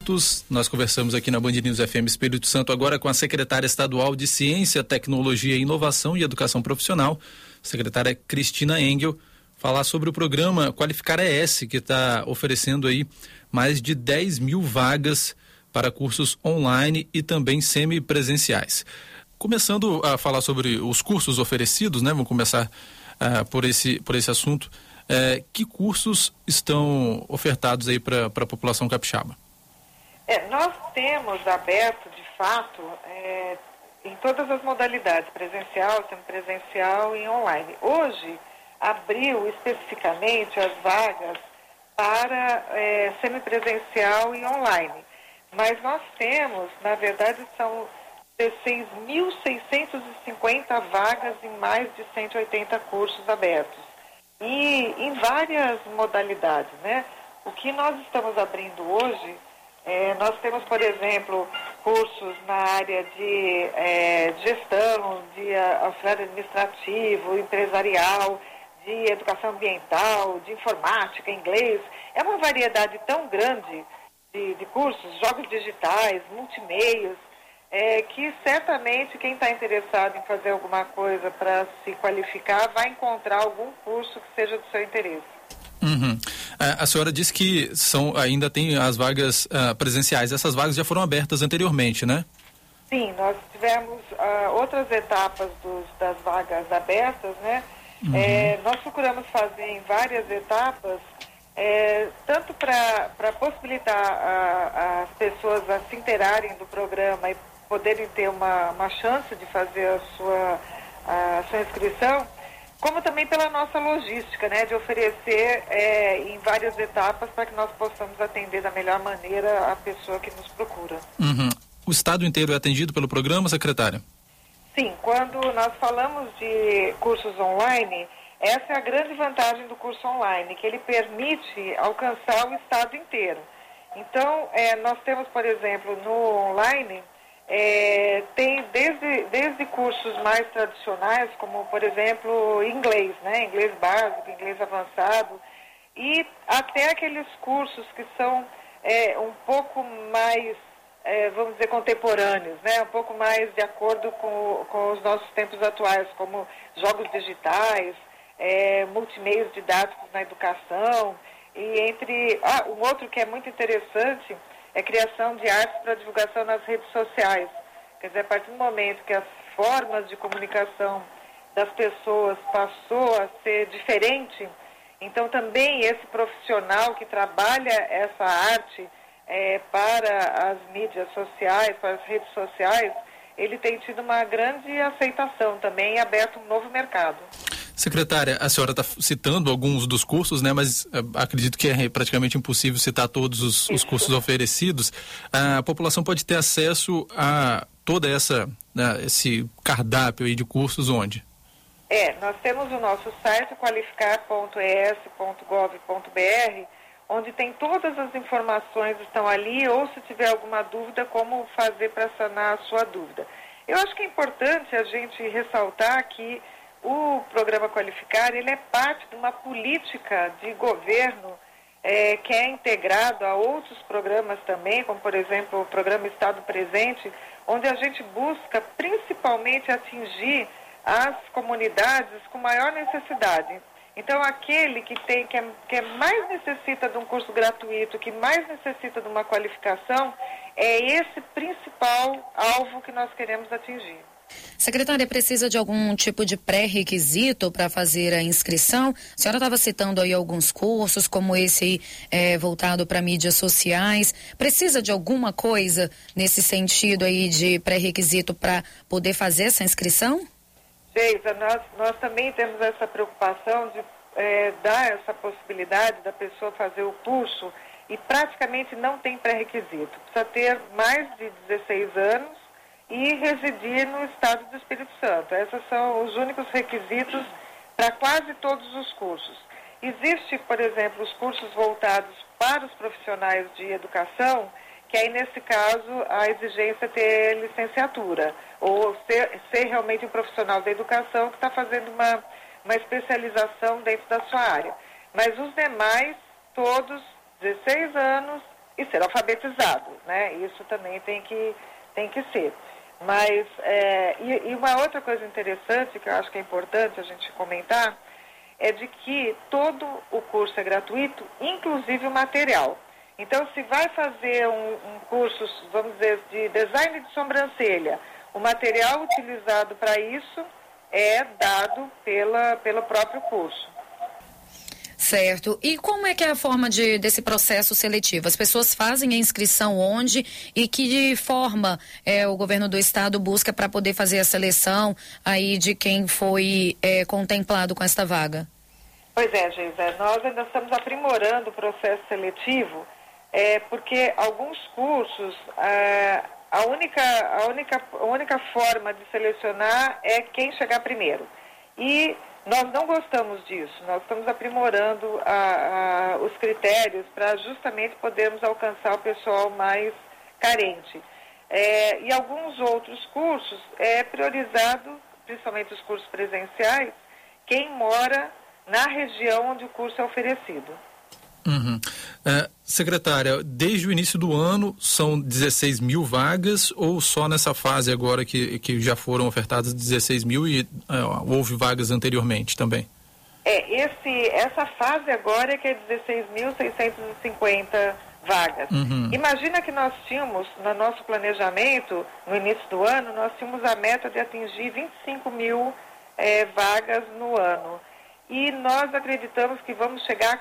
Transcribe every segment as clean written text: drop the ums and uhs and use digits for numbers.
minutos. Nós conversamos aqui na Band News FM Espírito Santo agora com a secretária estadual de Ciência, Tecnologia, Inovação e Educação Profissional, secretária Cristina Engel, falar sobre o programa Qualificar ES, que está oferecendo aí mais de 10 mil vagas para cursos online e também semipresenciais. Começando a falar sobre os cursos oferecidos, né? Vamos começar por esse assunto. Que cursos estão ofertados aí para a população capixaba? Nós temos aberto, de fato, em todas as modalidades, presencial, semipresencial e online. Hoje, abriu especificamente as vagas para semipresencial e online. Mas nós temos, na verdade, são 16.650 vagas em mais de 180 cursos abertos. E em várias modalidades, né? O que nós estamos abrindo hoje, nós temos, por exemplo, cursos na área de gestão, de auxiliar administrativo, empresarial, de educação ambiental, de informática, inglês. É uma variedade tão grande de cursos, jogos digitais, multimeios, que certamente quem está interessado em fazer alguma coisa para se qualificar vai encontrar algum curso que seja do seu interesse. Uhum. A senhora disse que ainda tem as vagas presenciais. Essas vagas já foram abertas anteriormente, né? Sim, nós tivemos outras etapas das vagas abertas, né? Uhum. Nós procuramos fazer em várias etapas, tanto para possibilitar as pessoas a se inteirarem do programa e poderem ter uma chance de fazer a sua inscrição, como também pela nossa logística, né, de oferecer em várias etapas para que nós possamos atender da melhor maneira a pessoa que nos procura. Uhum. O estado inteiro é atendido pelo programa, secretária? Sim, quando nós falamos de cursos online, essa é a grande vantagem do curso online, que ele permite alcançar o estado inteiro. Então, nós temos, por exemplo, no online, tem desde cursos mais tradicionais, como, por exemplo, inglês, né? Inglês básico, inglês avançado, e até aqueles cursos que são um pouco mais, vamos dizer, contemporâneos, né? Um pouco mais de acordo com os nossos tempos atuais, como jogos digitais, multimeios didáticos na educação, e um outro que é muito interessante é a criação de artes para divulgação nas redes sociais. Quer dizer, a partir do momento que as formas de comunicação das pessoas passou a ser diferente, então também esse profissional que trabalha essa arte para as mídias sociais, para as redes sociais, ele tem tido uma grande aceitação também e aberto um novo mercado. Secretária, a senhora está citando alguns dos cursos, né? Mas acredito que é praticamente impossível citar todos os cursos oferecidos. A população pode ter acesso a toda esse cardápio aí de cursos onde? Nós temos o nosso site qualificar.es.gov.br, onde tem todas as informações, estão ali, ou se tiver alguma dúvida, como fazer para sanar a sua dúvida. Eu acho que é importante a gente ressaltar que o programa Qualificar, ele é parte de uma política de governo que é integrado a outros programas também, como, por exemplo, o programa Estado Presente, onde a gente busca principalmente atingir as comunidades com maior necessidade. Então, aquele que mais necessita de um curso gratuito, que mais necessita de uma qualificação, é esse principal alvo que nós queremos atingir. Secretária, precisa de algum tipo de pré-requisito para fazer a inscrição? A senhora estava citando aí alguns cursos, como esse aí, voltado para mídias sociais. Precisa de alguma coisa nesse sentido aí de pré-requisito para poder fazer essa inscrição? Geisa, nós também temos essa preocupação de dar essa possibilidade da pessoa fazer o curso e praticamente não tem pré-requisito. Precisa ter mais de 16 anos e residir no estado do Espírito Santo. Esses são os únicos requisitos para quase todos os cursos. Existe, por exemplo, os cursos voltados para os profissionais de educação, que aí, nesse caso, a exigência é ter licenciatura, ou ser realmente um profissional da educação que está fazendo uma especialização dentro da sua área. Mas os demais, todos, 16 anos e ser alfabetizado, né? Isso também tem que ser. Mas, e uma outra coisa interessante, que eu acho que é importante a gente comentar, é de que todo o curso é gratuito, inclusive o material. Então, se vai fazer um curso, vamos dizer, de design de sobrancelha, o material utilizado para isso é dado pelo próprio curso. Certo. E como é que é a forma desse processo seletivo? As pessoas fazem a inscrição onde e que forma o governo do estado busca para poder fazer a seleção aí de quem foi contemplado com esta vaga? Pois é, Geisa, nós ainda estamos aprimorando o processo seletivo, porque alguns cursos, a única forma de selecionar é quem chegar primeiro. E nós não gostamos disso, nós estamos aprimorando os critérios para justamente podermos alcançar o pessoal mais carente. E alguns outros cursos é priorizado, principalmente os cursos presenciais, quem mora na região onde o curso é oferecido. Uhum. Secretária, desde o início do ano são 16 mil vagas ou só nessa fase agora que já foram ofertadas 16 mil e houve vagas anteriormente também? Essa fase agora é que é 16.650 vagas. Uhum. Imagina que nós tínhamos, no nosso planejamento, no início do ano, nós tínhamos a meta de atingir 25 mil vagas no ano. E nós acreditamos que vamos chegar a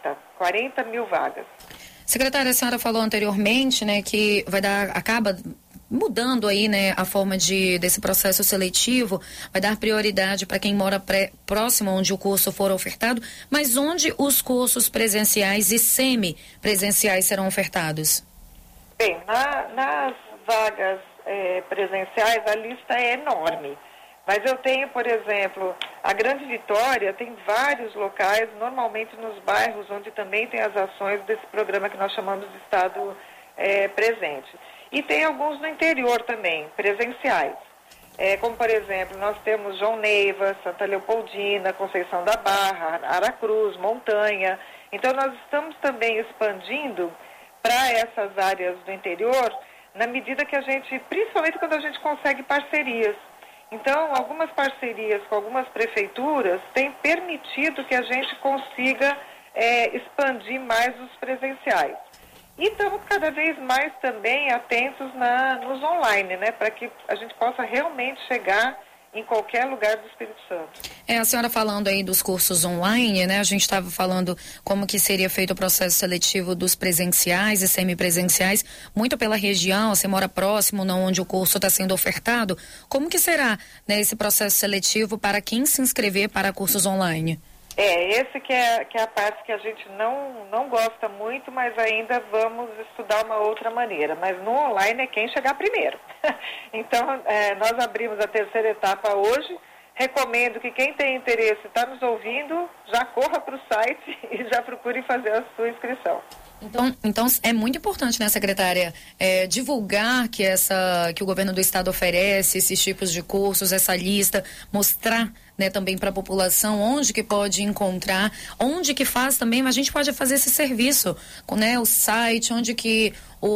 40 mil vagas. Secretária, a senhora falou anteriormente, né, que acaba mudando aí, né, a forma desse processo seletivo, vai dar prioridade para quem mora próximo onde o curso for ofertado, mas onde os cursos presenciais e semi-presenciais serão ofertados? Bem, nas vagas presenciais a lista é enorme. Mas eu tenho, por exemplo, a Grande Vitória tem vários locais, normalmente nos bairros onde também tem as ações desse programa que nós chamamos de Estado Presente. E tem alguns no interior também, presenciais. Como, por exemplo, nós temos João Neiva, Santa Leopoldina, Conceição da Barra, Aracruz, Montanha. Então, nós estamos também expandindo para essas áreas do interior, na medida que a gente, principalmente quando a gente consegue parcerias. Então, algumas parcerias com algumas prefeituras têm permitido que a gente consiga expandir mais os presenciais. E estamos cada vez mais também atentos nos online, né, para que a gente possa realmente chegar em qualquer lugar do Espírito Santo. A senhora falando aí dos cursos online, né? A gente estava falando como que seria feito o processo seletivo dos presenciais e semipresenciais, muito pela região, você mora próximo, não onde o curso está sendo ofertado. Como que será, né, esse processo seletivo para quem se inscrever para cursos online? Esse que é a parte que a gente não gosta muito, mas ainda vamos estudar uma outra maneira. Mas no online é quem chegar primeiro. Então, nós abrimos a terceira etapa hoje. Recomendo que quem tem interesse, está nos ouvindo, já corra para o site e já procure fazer a sua inscrição. Então é muito importante, né, secretária, divulgar que o governo do estado oferece esses tipos de cursos, essa lista, mostrar, né, também para a população onde que pode encontrar, onde que faz também, a gente pode fazer esse serviço, né, o site, onde que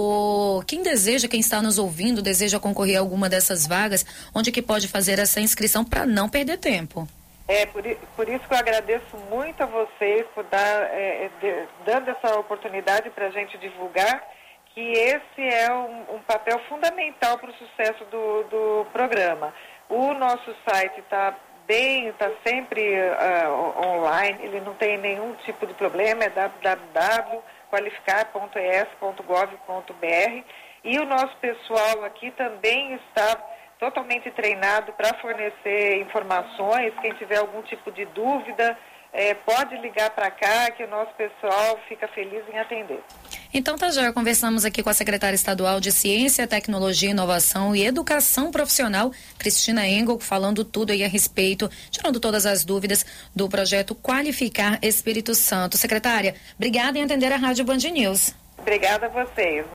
quem está nos ouvindo, deseja concorrer a alguma dessas vagas, onde que pode fazer essa inscrição para não perder tempo. Por isso que eu agradeço muito a vocês por dando essa oportunidade para a gente divulgar, que esse é um papel fundamental para o sucesso do programa. O nosso site está sempre online, ele não tem nenhum tipo de problema, é www.qualificar.es.gov.br, e o nosso pessoal aqui também está totalmente treinado para fornecer informações. Quem tiver algum tipo de dúvida, pode ligar para cá, que o nosso pessoal fica feliz em atender. Então já conversamos aqui com a secretária estadual de Ciência, Tecnologia, Inovação e Educação Profissional, Cristina Engel, falando tudo aí a respeito, tirando todas as dúvidas do projeto Qualificar Espírito Santo. Secretária, obrigada em atender a Rádio Band News. Obrigada a vocês.